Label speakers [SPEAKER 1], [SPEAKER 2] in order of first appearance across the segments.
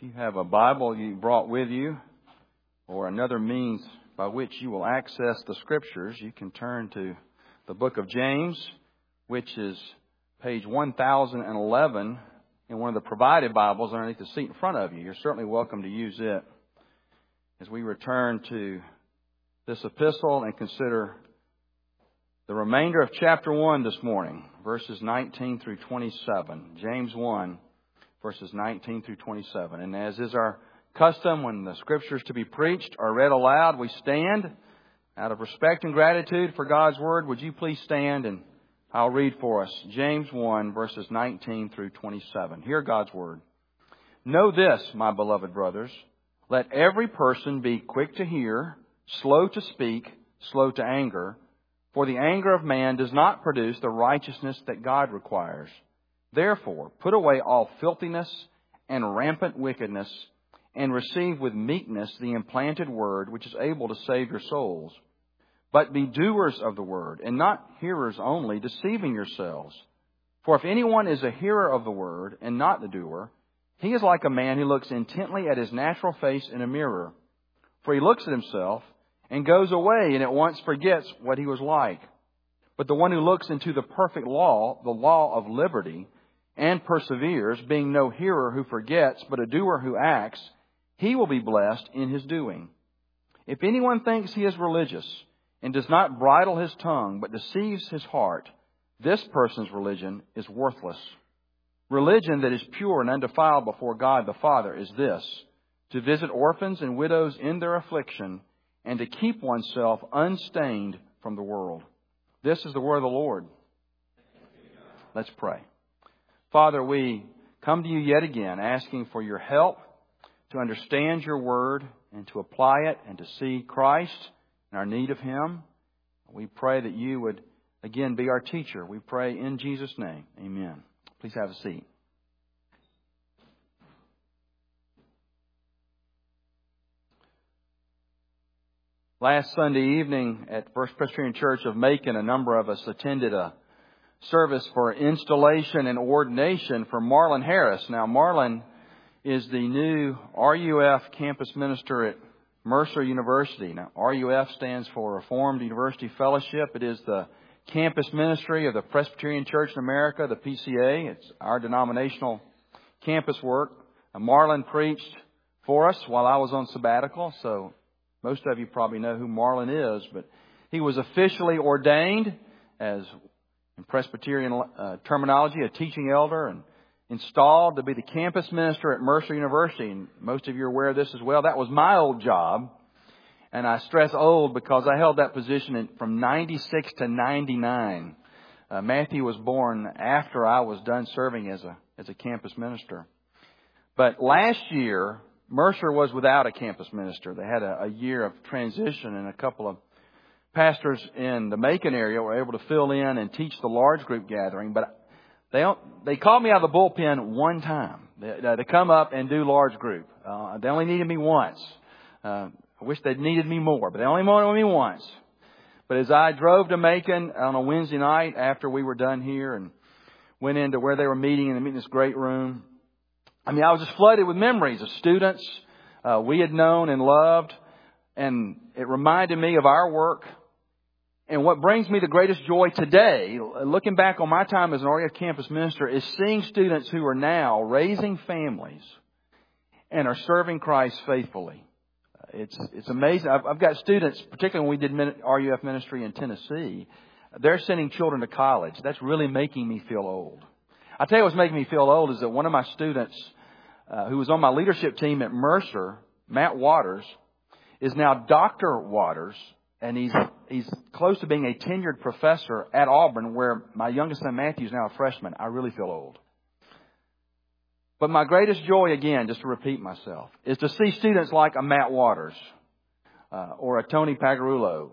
[SPEAKER 1] If you have a Bible you brought with you or another means by which you will access the Scriptures, you can turn to the book of James, which is page 1011 in one of the provided Bibles underneath the seat in front of you. You're certainly welcome to use it as we return to this epistle and consider the remainder of chapter 1 this morning, verses 19 through 27. James 1, verses 19 through 27. And as is our custom, when the Scriptures to be preached are read aloud, we stand. Out of respect and gratitude for God's Word, would you please stand and I'll read for us. James 1, verses 19 through 27. Hear God's Word. Know this, my beloved brothers. Let every person be quick to hear, slow to speak, slow to anger. For the anger of man does not produce the righteousness that God requires. Therefore, put away all filthiness and rampant wickedness, and receive with meekness the implanted word, which is able to save your souls. But be doers of the word, and not hearers only, deceiving yourselves. For if anyone is a hearer of the word, and not the doer, he is like a man who looks intently at his natural face in a mirror. For he looks at himself, and goes away, and at once forgets what he was like. But the one who looks into the perfect law, the law of liberty, and perseveres, being no hearer who forgets, but a doer who acts, he will be blessed in his doing. If anyone thinks he is religious, and does not bridle his tongue, but deceives his heart, this person's religion is worthless. Religion that is pure and undefiled before God the Father is this: to visit orphans and widows in their affliction, and to keep oneself unstained from the world. This is the word of the Lord. Let's pray. Father, we come to you yet again asking for your help to understand your word and to apply it and to see Christ and our need of Him. We pray that you would again be our teacher. We pray in Jesus' name. Amen. Please have a seat. Last Sunday evening at First Presbyterian Church of Macon, a number of us attended a service for installation and ordination for Marlon Harris. Now, Marlon is the new RUF campus minister at Mercer University. Now, RUF stands for Reformed University Fellowship. It is the campus ministry of the Presbyterian Church in America, the PCA. It's our denominational campus work. Marlon preached for us while I was on sabbatical, so most of you probably know who Marlon is, but he was officially ordained as, in Presbyterian terminology, a teaching elder, and installed to be the campus minister at Mercer University. And most of you are aware of this as well. That was my old job. And I stress old because I held that position from 96 to 99. Matthew was born after I was done serving as a campus minister. But last year, Mercer was without a campus minister. They had a year of transition, and a couple of pastors in the Macon area were able to fill in and teach the large group gathering. But they called me out of the bullpen one time to come up and do large group. They only needed me once. I wish they'd needed me more, but they only wanted me once. But as I drove to Macon on a Wednesday night after we were done here and went into where they were meeting in this great room, I was just flooded with memories of students we had known and loved. And it reminded me of our work. And what brings me the greatest joy today, looking back on my time as an RUF campus minister, is seeing students who are now raising families and are serving Christ faithfully. It's amazing. I've got students, particularly when we did RUF ministry in Tennessee, they're sending children to college. That's really making me feel old. I'll tell you what's making me feel old is that one of my students who was on my leadership team at Mercer, Matt Waters, is now Dr. Waters, and he's close to being a tenured professor at Auburn, where my youngest son Matthew is now a freshman. I really feel old. But my greatest joy, again, just to repeat myself, is to see students like a Matt Waters, or a Tony Pagarulo,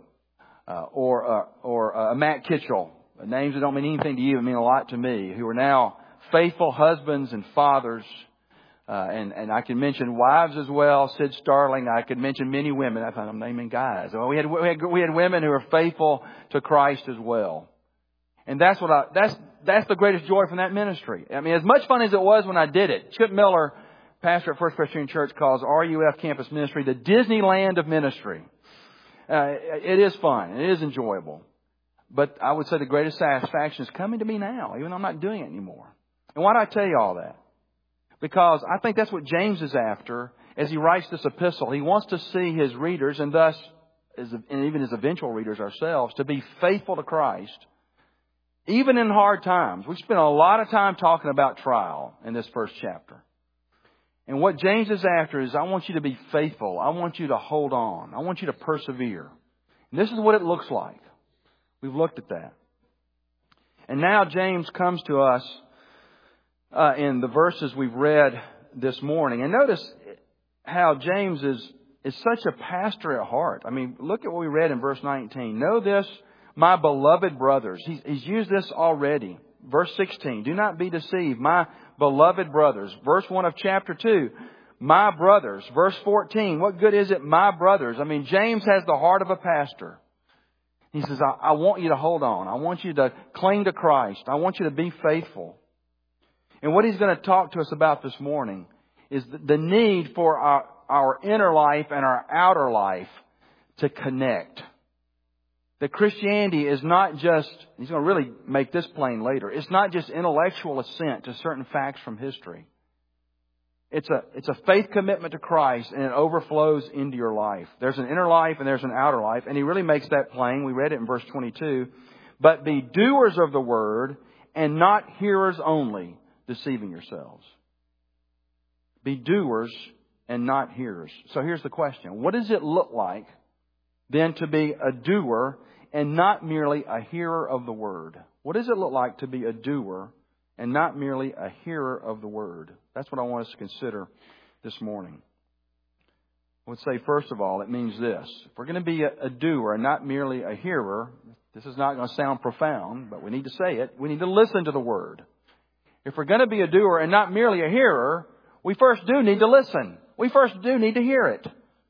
[SPEAKER 1] or a Matt Kitchell, names that don't mean anything to you, but mean a lot to me, who are now faithful husbands and fathers. And I can mention wives as well. Sid Starling. I could mention many women. I thought I'm naming guys. Well, we had women who are faithful to Christ as well. And that's the greatest joy from that ministry. As much fun as it was when I did it. Chip Miller pastor at First Presbyterian Church calls RUF Campus Ministry the Disneyland of ministry. It is fun. It is enjoyable. But I would say the greatest satisfaction is coming to me now, even though I'm not doing it anymore. And why do I tell you all that? Because I think that's what James is after as he writes this epistle. He wants to see his readers, and thus, and even his eventual readers ourselves, to be faithful to Christ, even in hard times. We spent a lot of time talking about trial in this first chapter. And what James is after is, I want you to be faithful. I want you to hold on. I want you to persevere. And this is what it looks like. We've looked at that. And now James comes to us in the verses we've read this morning. And notice how James is such a pastor at heart. I mean, look at what we read in verse 19. Know this, my beloved brothers. He's used this already. Verse 16, do not be deceived, my beloved brothers. Verse 1 of chapter 2, my brothers. Verse 14, what good is it, my brothers? I mean, James has the heart of a pastor. He says, I want you to hold on. I want you to cling to Christ. I want you to be faithful. And what he's going to talk to us about this morning is the need for our inner life and our outer life to connect. That Christianity is not just, he's going to really make this plain later, it's not just intellectual assent to certain facts from history. It's a faith commitment to Christ, and it overflows into your life. There's an inner life and there's an outer life. And he really makes that plain. We read it in verse 22. But be doers of the word and not hearers only, deceiving yourselves. Be doers and not hearers. So here's the question. What does it look like then to be a doer and not merely a hearer of the word? What does it look like to be a doer and not merely a hearer of the word? That's what I want us to consider this morning. I would say, first of all, it means this. If we're going to be a doer and not merely a hearer, this is not going to sound profound, but we need to say it. We need to listen to the word. If we're going to be a doer and not merely a hearer, we first do need to listen. We first do need to hear it.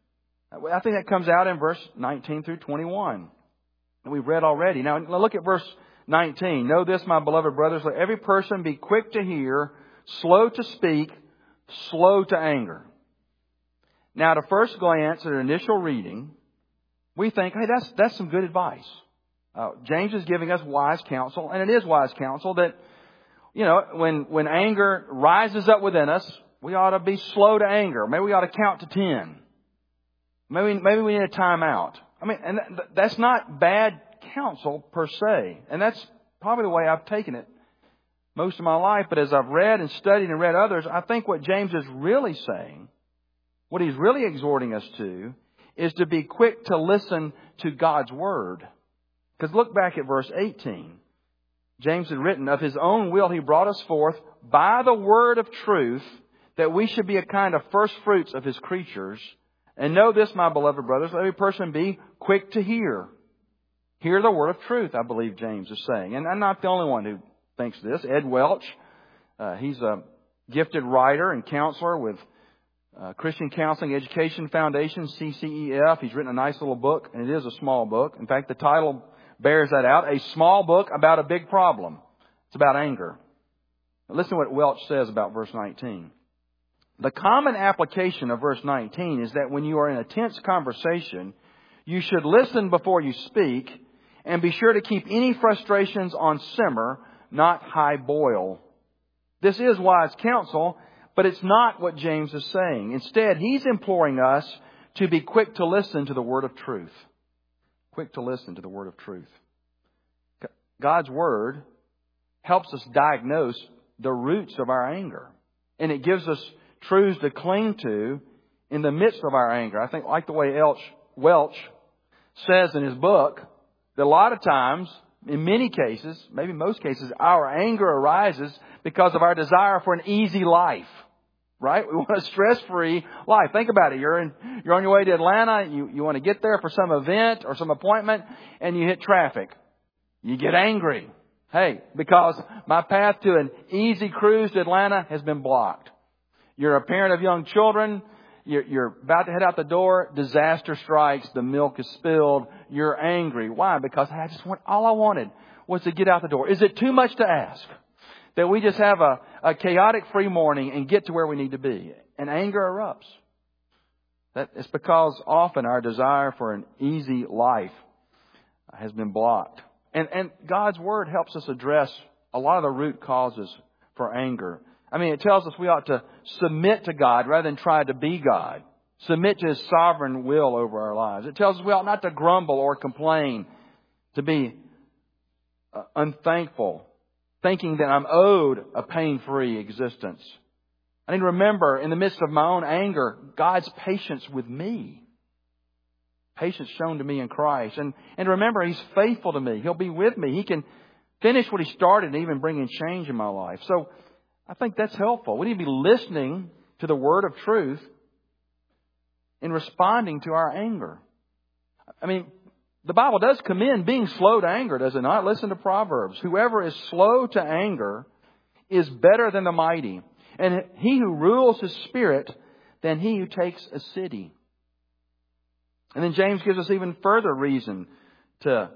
[SPEAKER 1] I think that comes out in verse 19 through 21. And we've read already. Now look at verse 19. Know this, my beloved brothers, let every person be quick to hear, slow to speak, slow to anger. Now, at a first glance, at an initial reading, we think, hey, that's some good advice. James is giving us wise counsel, and it is wise counsel that, you know, when anger rises up within us, we ought to be slow to anger. Maybe we ought to count to 10. Maybe we need a timeout. I mean, and that's not bad counsel per se. And that's probably the way I've taken it most of my life. But as I've read and studied and read others, I think what James is really saying, what he's really exhorting us to, is to be quick to listen to God's word. Because look back at verse 18. James had written, of his own will he brought us forth by the word of truth, that we should be a kind of first fruits of his creatures. And know this, my beloved brothers, let every person be quick to hear. Hear the word of truth, I believe James is saying. And I'm not the only one who thinks this. Ed Welch, he's a gifted writer and counselor with Christian Counseling Education Foundation, CCEF. He's written a nice little book, and it is a small book. In fact, the title bears that out. A small book about a big problem. It's about anger. Now listen to what Welch says about verse 19. The common application of verse 19 is that when you are in a tense conversation, you should listen before you speak and be sure to keep any frustrations on simmer, not high boil. This is wise counsel, but it's not what James is saying. Instead, he's imploring us to be quick to listen to the word of truth. Quick to listen to the word of truth. God's word helps us diagnose the roots of our anger. And it gives us truths to cling to in the midst of our anger. I think like the way Welch says in his book, that a lot of times, in many cases, maybe most cases, our anger arises because of our desire for an easy life. Right? We want a stress-free life. Think about it. You're on your way to Atlanta. You want to get there for some event or some appointment, and you hit traffic. You get angry. Hey, because my path to an easy cruise to Atlanta has been blocked. You're a parent of young children. You're about to head out the door. Disaster strikes. The milk is spilled. You're angry. Why? Because all I wanted was to get out the door. Is it too much to ask that we just have a chaotic free morning and get to where we need to be? and anger erupts. That it's because often our desire for an easy life has been blocked. And God's Word helps us address a lot of the root causes for anger. I mean, it tells us we ought to submit to God rather than try to be God. Submit to His sovereign will over our lives. It tells us we ought not to grumble or complain, to be unthankful, thinking that I'm owed a pain-free existence. I need to remember, in the midst of my own anger, God's patience with me. Patience shown to me in Christ. And remember, He's faithful to me. He'll be with me. He can finish what He started and even bring in change in my life. So I think that's helpful. We need to be listening to the Word of truth in responding to our anger. I mean, the Bible does commend being slow to anger, does it not? Listen to Proverbs. Whoever is slow to anger is better than the mighty, and he who rules his spirit than he who takes a city. And then James gives us even further reason to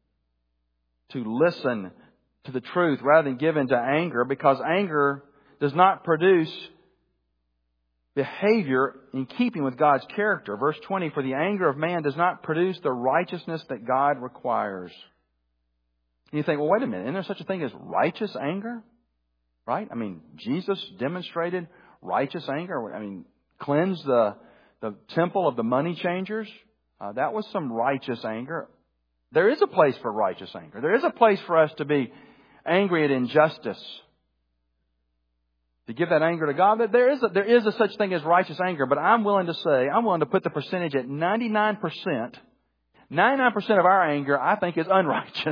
[SPEAKER 1] listen to the truth rather than give in to anger, because anger does not produce behavior in keeping with God's character. Verse 20, for the anger of man does not produce the righteousness that God requires. And you think, well, wait a minute, isn't there such a thing as righteous anger? Right? I mean, Jesus demonstrated righteous anger. I mean, cleansed the temple of the money changers. That was some righteous anger. There is a place for righteous anger. There is a place for us to be angry at injustice, to give that anger to God. There is a such thing as righteous anger, but I'm willing to put the percentage at 99%. 99% of our anger, I think, is unrighteous.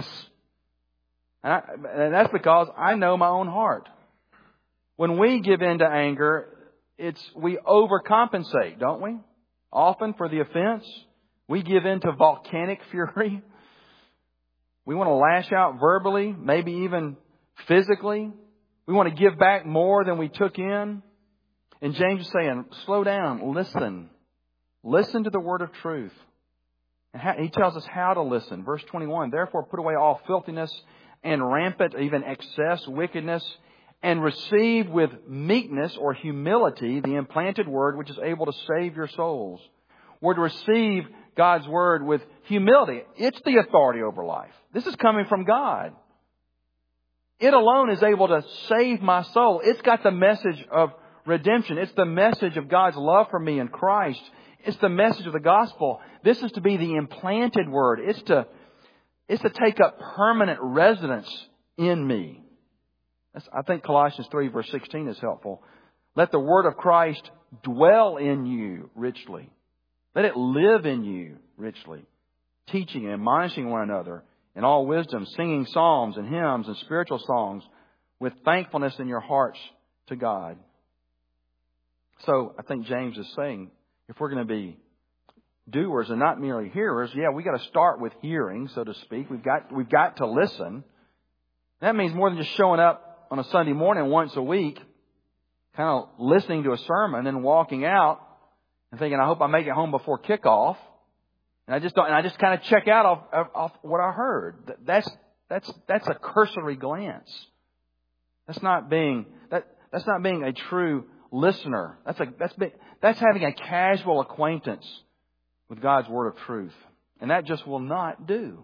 [SPEAKER 1] And that's because I know my own heart. When we give in to anger, we overcompensate, don't we? Often for the offense. We give in to volcanic fury. We want to lash out verbally, maybe even physically. We want to give back more than we took in. And James is saying, slow down, listen. Listen to the word of truth. And he tells us how to listen. Verse 21, therefore put away all filthiness and rampant, even excess, wickedness, and receive with meekness or humility the implanted word which is able to save your souls. We're to receive God's word with humility. It's the authority over life. This is coming from God. It alone is able to save my soul. It's got the message of redemption. It's the message of God's love for me in Christ. It's the message of the gospel. This is to be the implanted word. It's to take up permanent residence in me. I think Colossians 3 verse 16 is helpful. Let the word of Christ dwell in you richly. Let it live in you richly. Teaching and admonishing one another in all wisdom, singing psalms and hymns and spiritual songs with thankfulness in your hearts to God. So I think James is saying, if we're going to be doers and not merely hearers, we got to start with hearing, so to speak. We've got to listen. That means more than just showing up on a Sunday morning once a week, kind of listening to a sermon and walking out and thinking, I hope I make it home before kickoff. And I just kind of check out off what I heard. That's a cursory glance. That's not being a true listener. That's having a casual acquaintance with God's word of truth. And that just will not do.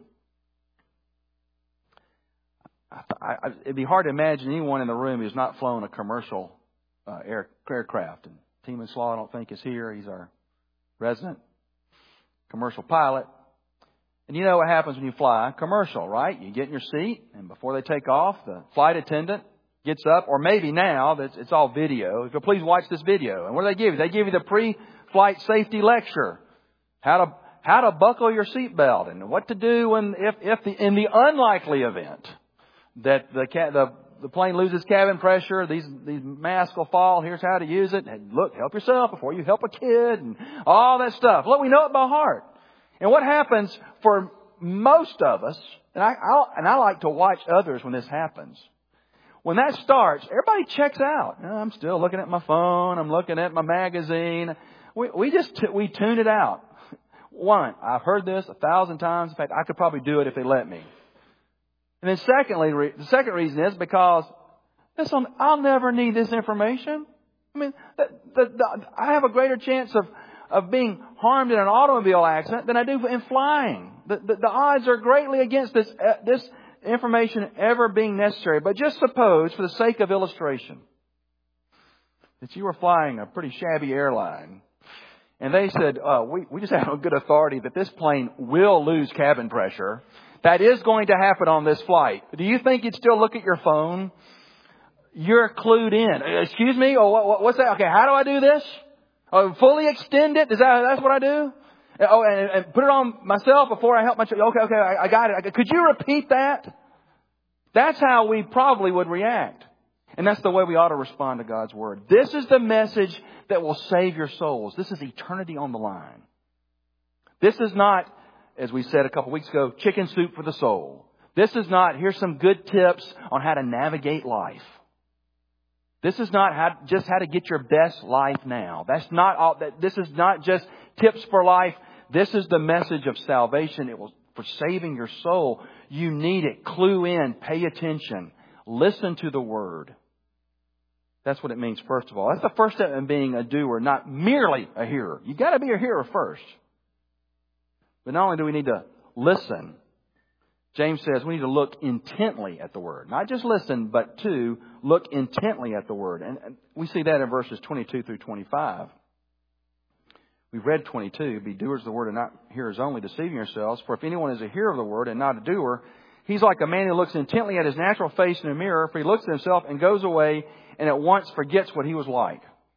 [SPEAKER 1] It'd be hard to imagine anyone in the room who's not flown a commercial aircraft. And Teeman Slaw, I don't think, is here. He's our resident commercial pilot. And you know what happens when you fly commercial, right? You get in your seat, and before they take off, the flight attendant gets up, or maybe now that it's all video. If you'll please watch this video. And what do they give you? They give you the pre-flight safety lecture. How to buckle your seatbelt and what to do in the unlikely event that the plane loses cabin pressure, these masks will fall. Here's how to use it. And look, help yourself before you help a kid and all that stuff. Look, we know it by heart. And what happens for most of us, and I like to watch others when this happens. When that starts, everybody checks out. I'm still looking at my phone. I'm looking at my magazine. We tune it out. One, I've heard this 1,000 times. In fact, I could probably do it if they let me. And then secondly, the second reason is because, listen, I'll never need this information. I mean, I have a greater chance of being harmed in an automobile accident than I do in flying. The odds are greatly against this information ever being necessary. But just suppose, for the sake of illustration, that you were flying a pretty shabby airline, and they said, we just have a good authority that this plane will lose cabin pressure. That is going to happen on this flight. Do you think you'd still look at your phone? You're clued in. Excuse me? Oh, what's that? Okay, how do I do this? Oh, fully extend it? That's what I do? Oh, and put it on myself before I help my child. Okay, I got it. Could you repeat that? That's how we probably would react. And that's the way we ought to respond to God's Word. This is the message that will save your souls. This is eternity on the line. This is not, as we said a couple weeks ago, chicken soup for the soul. This is not, here's some good tips on how to navigate life. This is not just how to get your best life now. That's not all. This is not just tips for life. This is the message of salvation. It will, for saving your soul. You need it. Clue in. Pay attention. Listen to the Word. That's what it means, first of all. That's the first step in being a doer, not merely a hearer. You've got to be a hearer first. But not only do we need to listen, James says we need to look intently at the Word. Not just listen, but to look intently at the Word. And we see that in verses 22 through 25. We've read 22. Be doers of the Word and not hearers only, deceiving yourselves. For if anyone is a hearer of the Word and not a doer, he's like a man who looks intently at his natural face in a mirror. For he looks at himself and goes away and at once forgets what he was like.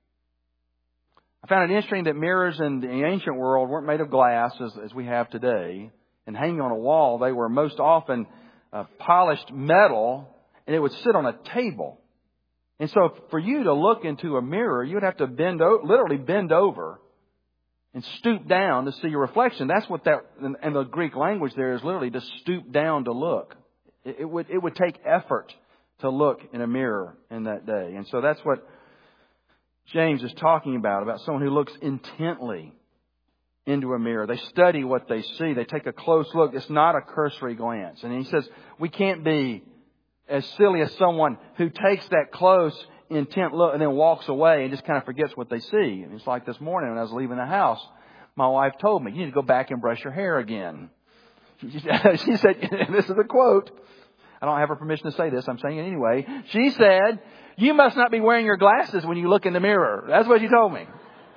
[SPEAKER 1] I found it interesting that mirrors in the ancient world weren't made of glass as we have today. And hanging on a wall, they were most often polished metal, and it would sit on a table. And so for you to look into a mirror, you'd have to literally bend over and stoop down to see your reflection. That's what that, in the Greek language there, is literally to stoop down to look. It would take effort to look in a mirror in that day. And so that's what James is talking about someone who looks intently into a mirror. They study what they see. They take a close look. It's not a cursory glance. And he says we can't be as silly as someone who takes that close, intent look and then walks away and just kind of forgets what they see. And it's like this morning when I was leaving the house, my wife told me, you need to go back and brush your hair again. She said, this is a quote. I don't have her permission to say this. I'm saying it anyway. She said, you must not be wearing your glasses when you look in the mirror. That's what she told me.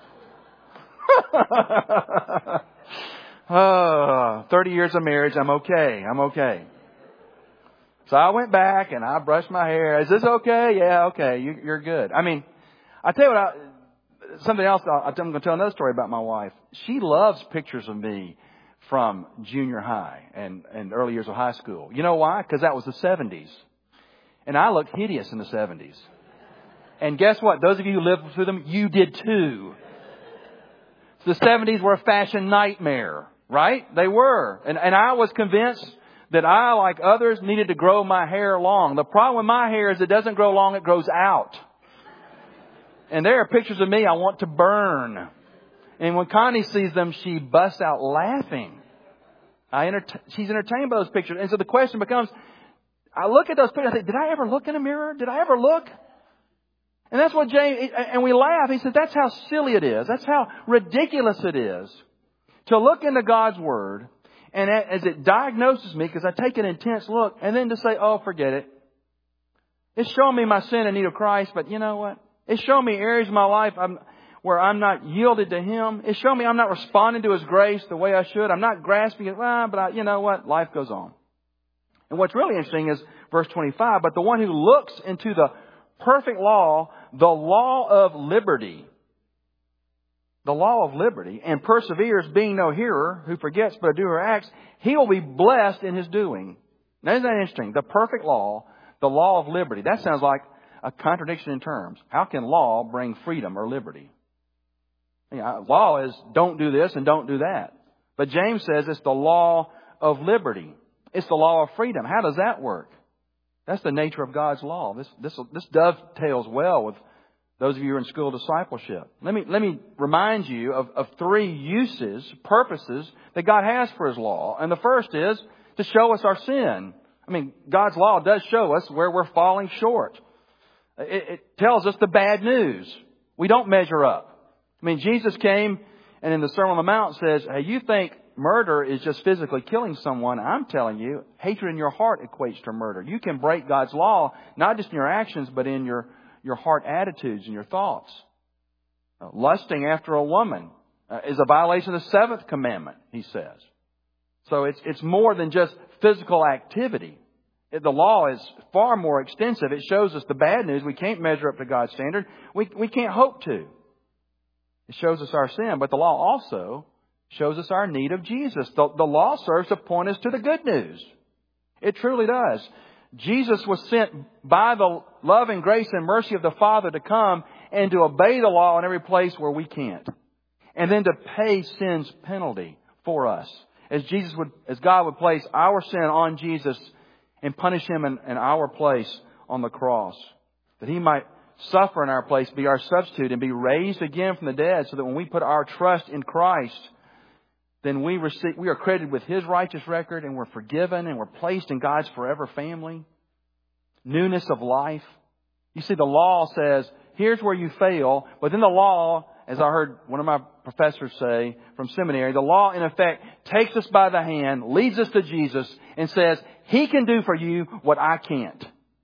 [SPEAKER 1] 30 years of marriage. I'm okay. So I went back and I brushed my hair. Is this okay? Yeah, okay. You're good. I mean, I tell you what, something else. I'm going to tell another story about my wife. She loves pictures of me from junior high and early years of high school. You know why? Because that was the 70s. And I looked hideous in the 70s. And guess what? Those of you who lived through them, you did too. The 70s were a fashion nightmare, right? They were. And I was convinced that I, like others, needed to grow my hair long. The problem with my hair is it doesn't grow long, it grows out. And there are pictures of me I want to burn. And when Connie sees them, she busts out laughing. She's entertained by those pictures. And so the question becomes, I look at those pictures, I think, did I ever look in a mirror? Did I ever look? And that's what James, and we laugh. He says, that's how silly it is. That's how ridiculous it is to look into God's Word. And as it diagnoses me, because I take an intense look, and then to say, oh, forget it. It's showing me my sin in need of Christ, but you know what? It's showing me areas of my life where I'm not yielded to Him. It's showing me I'm not responding to His grace the way I should. I'm not grasping it. But you know what? Life goes on. And what's really interesting is verse 25, but the one who looks into the perfect law, the law of liberty, and perseveres, being no hearer who forgets but a doer acts, he will be blessed in his doing. Now, isn't that interesting? The perfect law, the law of liberty. That sounds like a contradiction in terms. How can law bring freedom or liberty? Law is don't do this and don't do that. But James says it's the law of liberty. It's the law of freedom. How does that work? That's the nature of God's law. This dovetails well with those of you who are in school of discipleship. Let me remind you of three purposes that God has for His law. And the first is to show us our sin. I mean, God's law does show us where we're falling short. It tells us the bad news. We don't measure up. I mean, Jesus came and in the Sermon on the Mount says, hey, you think murder is just physically killing someone. I'm telling you, hatred in your heart equates to murder. You can break God's law, not just in your actions, but in your heart attitudes and your thoughts. Lusting after a woman is a violation of the 7th commandment, he says. So it's more than just physical activity. The law is far more extensive. It shows us the bad news. We can't measure up to God's standard. We can't hope to. It shows us our sin, but the law also shows us our need of Jesus. The law serves to point us to the good news. It truly does. Jesus was sent by the love and grace and mercy of the Father to come and to obey the law in every place where we can't. And then to pay sin's penalty for us. As God would place our sin on Jesus and punish Him in our place on the cross. That He might suffer in our place, be our substitute, and be raised again from the dead, so that when we put our trust in Christ, then we are credited with His righteous record, and we're forgiven, and we're placed in God's forever family. Newness of life. You see, the law says, here's where you fail, but then the law, as I heard one of my professors say from seminary, the law in effect takes us by the hand, leads us to Jesus, and says, He can do for you what I can't.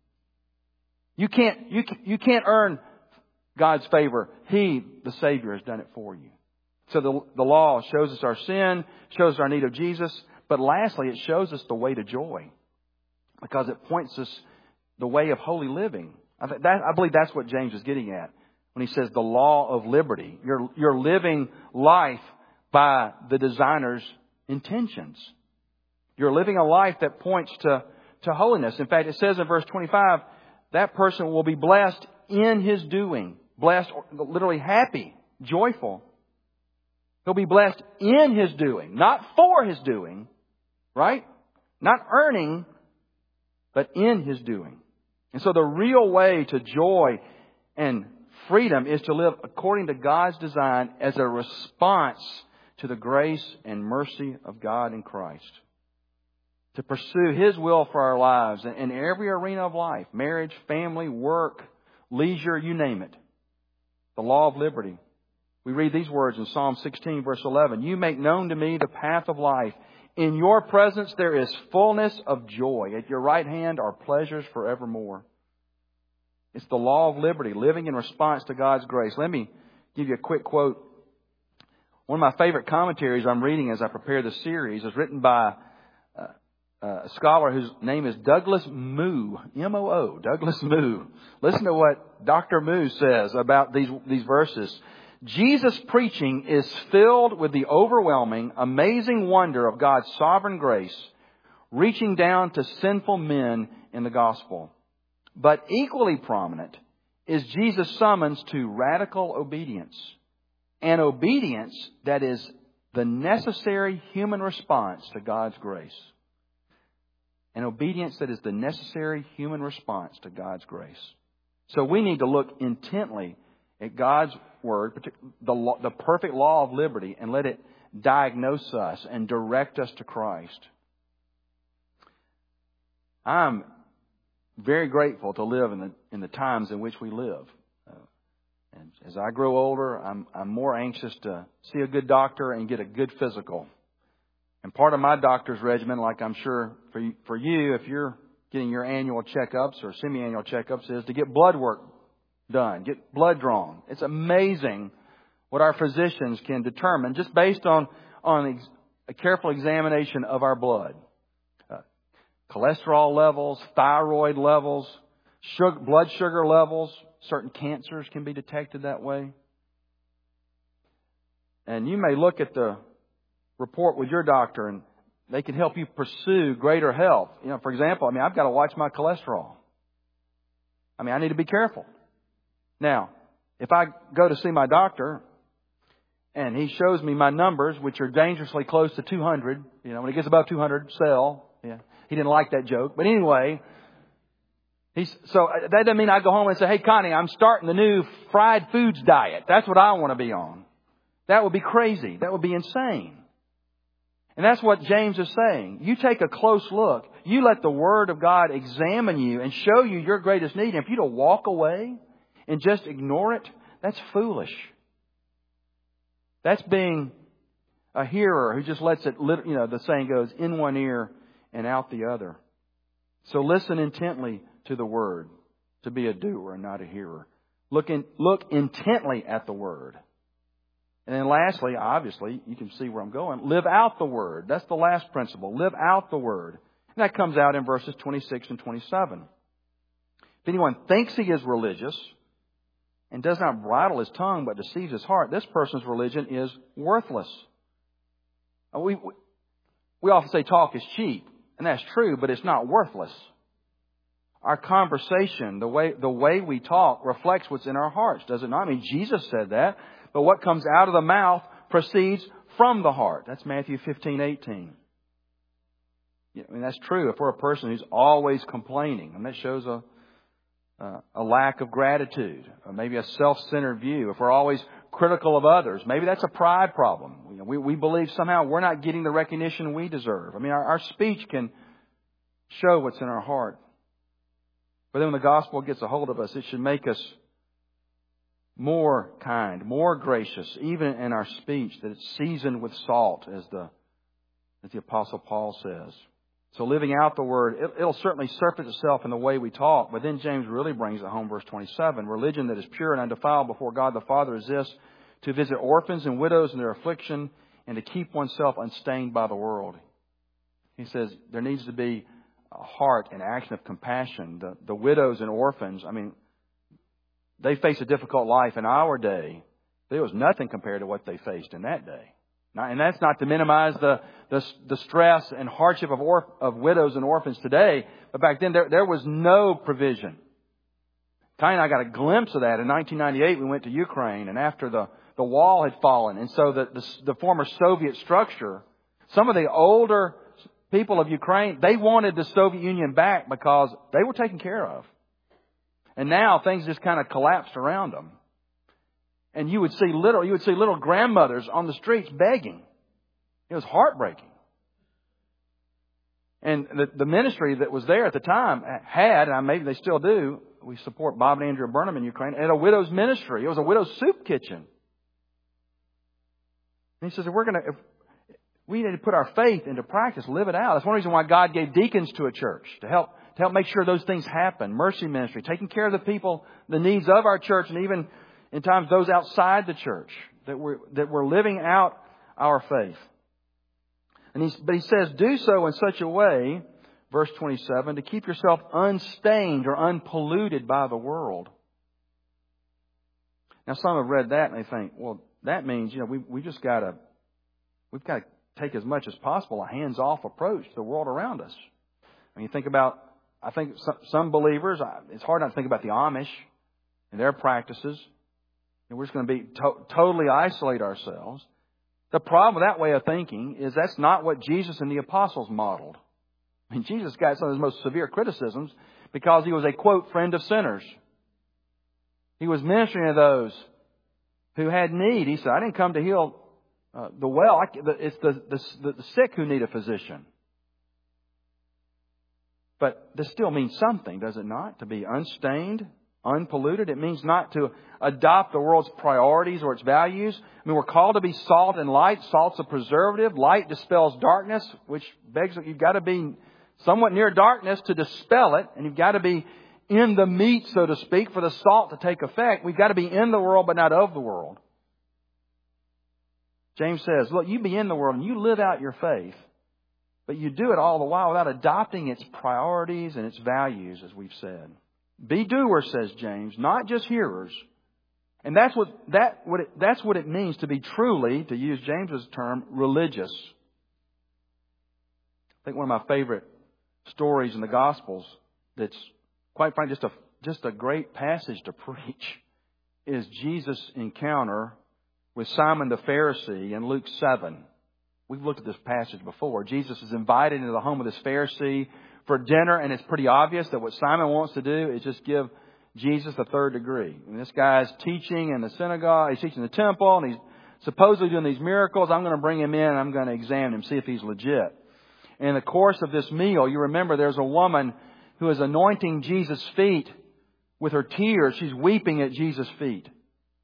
[SPEAKER 1] You can't earn God's favor. He, the Savior, has done it for you. So the law shows us our sin, shows our need of Jesus, but lastly, it shows us the way to joy, because it points us the way of holy living. I believe that's what James is getting at when he says the law of liberty. You're living life by the designer's intentions. You're living a life that points to holiness. In fact, it says in verse 25, that person will be blessed in his doing. Blessed, literally happy, joyful. He'll be blessed in his doing, not for his doing, right? Not earning, but in his doing. And so the real way to joy and freedom is to live according to God's design as a response to the grace and mercy of God in Christ. To pursue His will for our lives in every arena of life. Marriage, family, work, leisure, you name it. The law of liberty. We read these words in Psalm 16 verse 11. You make known to me the path of life. In your presence there is fullness of joy. At your right hand are pleasures forevermore. It's the law of liberty, living in response to God's grace. Let me give you a quick quote. One of my favorite commentaries I'm reading as I prepare this series is written by a scholar whose name is Douglas Moo, M-O-O, Douglas Moo. Listen to what Dr. Moo says about these verses. Jesus' preaching is filled with the overwhelming, amazing wonder of God's sovereign grace, reaching down to sinful men in the gospel. But equally prominent is Jesus' summons to radical obedience. An obedience that is the necessary human response to God's grace. An obedience that is the necessary human response to God's grace. So we need to look intently at God's Word, the perfect law of liberty, and let it diagnose us and direct us to Christ. I'm very grateful to live in the times in which we live. And as I grow older, I'm more anxious to see a good doctor and get a good physical. And part of my doctor's regimen, like I'm sure for you, if you're getting your annual checkups or semi-annual checkups, is to get blood work done, get blood drawn. It's amazing what our physicians can determine just based on a careful examination of our blood. Cholesterol levels, thyroid levels, blood sugar levels. Certain cancers can be detected that way. And you may look at the report with your doctor and they can help you pursue greater health. For example, I've got to watch my cholesterol. I need to be careful. Now, if I go to see my doctor and he shows me my numbers, which are dangerously close to 200, when it gets above 200, sell. Yeah, he didn't like that joke. But anyway, so that doesn't mean I go home and say, hey, Connie, I'm starting the new fried foods diet. That's what I want to be on. That would be crazy. That would be insane. And that's what James is saying. You take a close look. You let the Word of God examine you and show you your greatest need. And if you don't walk away and just ignore it, That's foolish. That's being a hearer who just lets it, the saying goes, in one ear and out the other. So listen intently to the Word, to be a doer and not a hearer. Look intently at the Word. And then lastly, obviously, you can see where I'm going. Live out the Word. That's the last principle. Live out the Word. And that comes out in verses 26 and 27. If anyone thinks he is religious and does not bridle his tongue but deceives his heart, this person's religion is worthless. We often say talk is cheap, and that's true, but it's not worthless. Our conversation, the way we talk, reflects what's in our hearts, does it not? I mean, Jesus said that, but what comes out of the mouth proceeds from the heart. That's Matthew 15:18. I mean, that's true. If we're a person who's always complaining, and that shows a lack of gratitude, or maybe a self-centered view. If we're always critical of others, maybe that's a pride problem. We believe somehow we're not getting the recognition we deserve. I mean, our speech can show what's in our heart. But then when the gospel gets a hold of us, it should make us more kind, more gracious, even in our speech, that it's seasoned with salt, as the Apostle Paul says. So living out the Word, it'll certainly surface itself in the way we talk. But then James really brings it home, verse 27. Religion that is pure and undefiled before God the Father is this: to visit orphans and widows in their affliction and to keep oneself unstained by the world. He says there needs to be a heart and action of compassion. The widows and orphans, I mean, they face a difficult life in our day. There was nothing compared to what they faced in that day. And that's not to minimize the stress and hardship of widows and orphans today. But back then, there was no provision. Ty and I got a glimpse of that in 1998. We went to Ukraine, and after the wall had fallen, and so the former Soviet structure, some of the older people of Ukraine, they wanted the Soviet Union back because they were taken care of. And now things just kind of collapsed around them. And you would see little grandmothers on the streets begging. It was heartbreaking. And the ministry that was there at the time had, and maybe they still do, we support Bob and Andrea Burnham in Ukraine, had a widow's ministry. It was a widow's soup kitchen. And he says, we need to put our faith into practice, live it out. That's one reason why God gave deacons to a church, to help make sure those things happen. Mercy ministry, taking care of the people, the needs of our church, and even in times those outside the church, that we're living out our faith. But he says, do so in such a way, verse 27, to keep yourself unstained or unpolluted by the world. Now, some have read that and they think, well, that means, we've got to take as much as possible a hands-off approach to the world around us. When you think about, I think some believers, it's hard not to think about the Amish and their practices. And we're just going to be totally isolate ourselves. The problem with that way of thinking is that's not what Jesus and the apostles modeled. I mean, Jesus got some of his most severe criticisms because he was a, quote, friend of sinners. He was ministering to those who had need. He said, I didn't come to heal the well. It's the sick who need a physician. But this still means something, does it not? To be unstained, unpolluted. It means not to adopt the world's priorities or its values. I mean, we're called to be salt and light. Salt's a preservative. Light dispels darkness, which begs that you've got to be somewhat near darkness to dispel it. And you've got to be in the meat, so to speak, for the salt to take effect. We've got to be in the world, but not of the world. James says, look, you be in the world and you live out your faith, but you do it all the while without adopting its priorities and its values, as we've said. Be doers, says James, not just hearers. And that's what it means to be truly, to use James's term, religious. I think one of my favorite stories in the Gospels that's, quite frankly, just a great passage to preach is Jesus' encounter with Simon the Pharisee in Luke 7. We've looked at this passage before. Jesus is invited into the home of this Pharisee for dinner, and it's pretty obvious that what Simon wants to do is just give Jesus the third degree. And this guy's teaching in the synagogue, he's teaching in the temple, and he's supposedly doing these miracles. I'm going to bring him in, and I'm going to examine him, see if he's legit. And in the course of this meal, you remember there's a woman who is anointing Jesus' feet with her tears. She's weeping at Jesus' feet.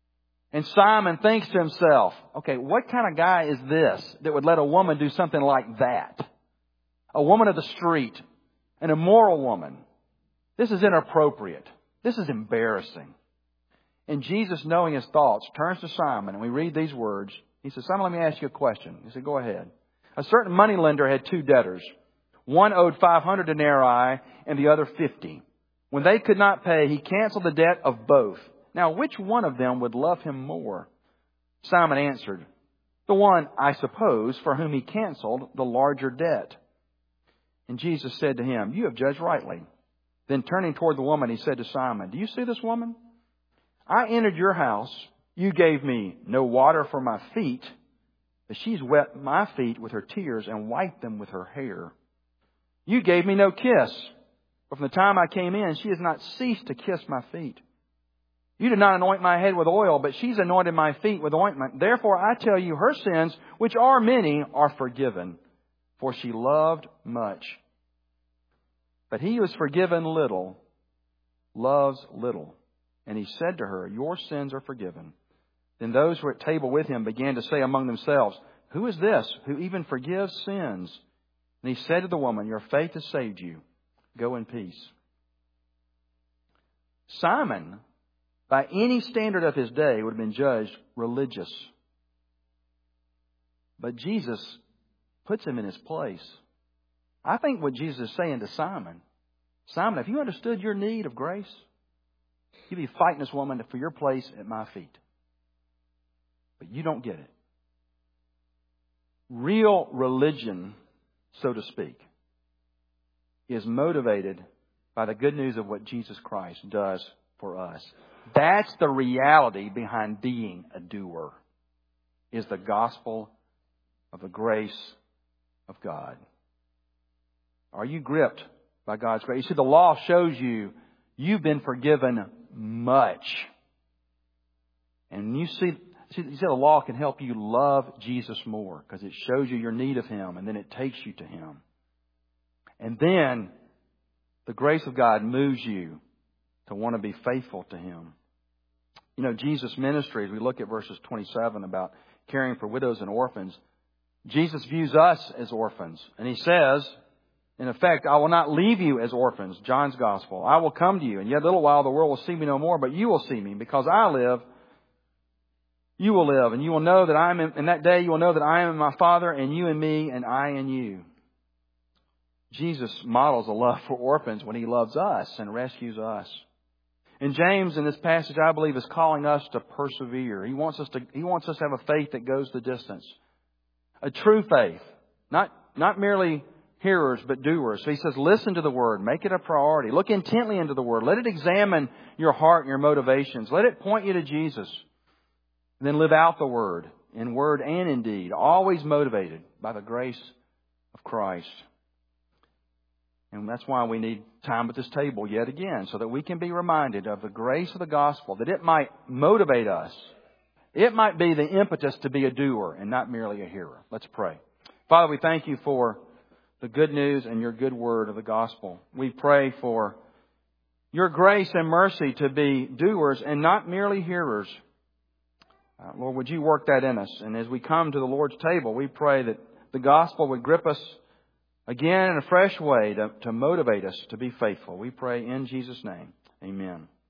[SPEAKER 1] And Simon thinks to himself, okay, what kind of guy is this that would let a woman do something like that? A woman of the street, an immoral woman. This is inappropriate. This is embarrassing. And Jesus, knowing his thoughts, turns to Simon, and we read these words. He says, Simon, let me ask you a question. He said, go ahead. A certain moneylender had 2 debtors. One owed 500 denarii and the other 50. When they could not pay, he canceled the debt of both. Now, which one of them would love him more? Simon answered, the one, I suppose, for whom he canceled the larger debt. And Jesus said to him, you have judged rightly. Then turning toward the woman, he said to Simon, do you see this woman? I entered your house. You gave me no water for my feet, but she's wet my feet with her tears and wiped them with her hair. You gave me no kiss, but from the time I came in, she has not ceased to kiss my feet. You did not anoint my head with oil, but she's anointed my feet with ointment. Therefore, I tell you, her sins, which are many, are forgiven, for she loved much. But he who is forgiven little loves little. And he said to her, your sins are forgiven. Then those who were at table with him began to say among themselves, who is this who even forgives sins? And he said to the woman, your faith has saved you. Go in peace. Simon, by any standard of his day, would have been judged religious. But Jesus puts him in his place. I think what Jesus is saying to Simon, Simon, if you understood your need of grace, you'd be fighting this woman for your place at my feet. But you don't get it. Real religion, so to speak, is motivated by the good news of what Jesus Christ does for us. That's the reality behind being a doer, is the gospel of the grace of God. Are you gripped by God's grace? You see, the law shows you you've been forgiven much. And you see the law can help you love Jesus more because it shows you your need of Him and then it takes you to Him. And then the grace of God moves you to want to be faithful to Him. You know, Jesus' ministry, as we look at verses 27 about caring for widows and orphans, Jesus views us as orphans. And He says, in effect, I will not leave you as orphans, John's Gospel. I will come to you, and yet a little while the world will see me no more, but you will see me. Because I live, you will live, and you will know that I am in that day you will know that I am in my Father, and you in me, and I in you. Jesus models a love for orphans when He loves us and rescues us. And James, in this passage, I believe, is calling us to persevere. He wants us to have a faith that goes the distance. A true faith. Not merely hearers, but doers. So he says, listen to the Word. Make it a priority. Look intently into the Word. Let it examine your heart and your motivations. Let it point you to Jesus. And then live out the Word, in word and in deed. Always motivated by the grace of Christ. And that's why we need time at this table yet again, so that we can be reminded of the grace of the gospel, that it might motivate us. It might be the impetus to be a doer and not merely a hearer. Let's pray. Father, we thank you for the good news and your good word of the gospel. We pray for your grace and mercy to be doers and not merely hearers. Lord, would you work that in us? And as we come to the Lord's table, we pray that the gospel would grip us again in a fresh way to motivate us to be faithful. We pray in Jesus' name. Amen.